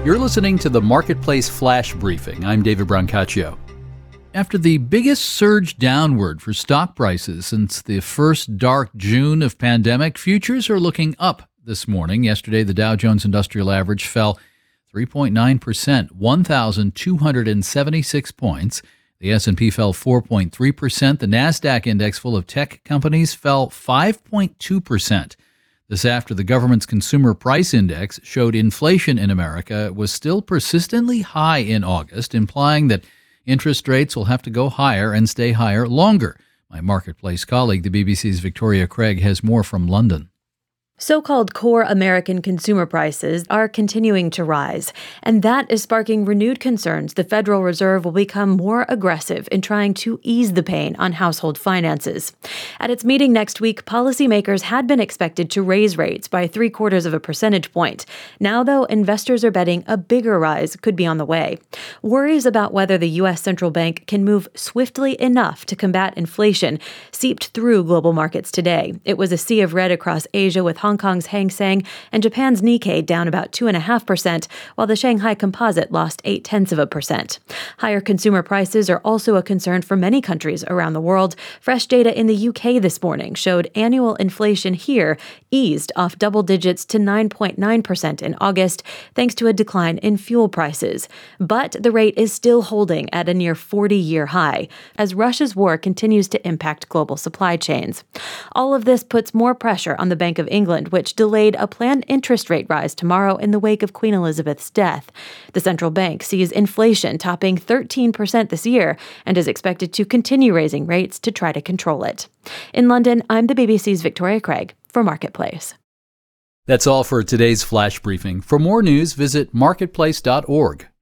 You're listening to the Marketplace Flash Briefing. I'm David Brancaccio. After the biggest surge downward for stock prices since the first dark June of pandemic, futures are looking up this morning. Yesterday, the Dow Jones Industrial Average fell 3.9%, 1,276 points. The S&P fell 4.3%. The NASDAQ index, full of tech companies, fell 5.2%. This after the government's Consumer Price Index showed inflation in America was still persistently high in August, implying that interest rates will have to go higher and stay higher longer. My Marketplace colleague, the BBC's Victoria Craig, has more from London. So-called core American consumer prices are continuing to rise, and that is sparking renewed concerns the Federal Reserve will become more aggressive in trying to ease the pain on household finances. At its meeting next week, policymakers had been expected to raise rates by 0.75 percentage point. Now, though, investors are betting a bigger rise could be on the way. Worries about whether the U.S. central bank can move swiftly enough to combat inflation seeped through global markets today. It was a sea of red across Asia, with Hong Kong's Hang Seng and Japan's Nikkei down about 2.5%, while the Shanghai Composite lost 0.8%. Higher consumer prices are also a concern for many countries around the world. Fresh data in the UK this morning showed annual inflation here eased off double digits to 9.9% in August, thanks to a decline in fuel prices. But the rate is still holding at a near 40-year high, as Russia's war continues to impact global supply chains. All of this puts more pressure on the Bank of England, which delayed a planned interest rate rise tomorrow in the wake of Queen Elizabeth's death. The central bank sees inflation topping 13% this year and is expected to continue raising rates to try to control it. In London, I'm the BBC's Victoria Craig for Marketplace. That's all for today's Flash Briefing. For more news, visit marketplace.org.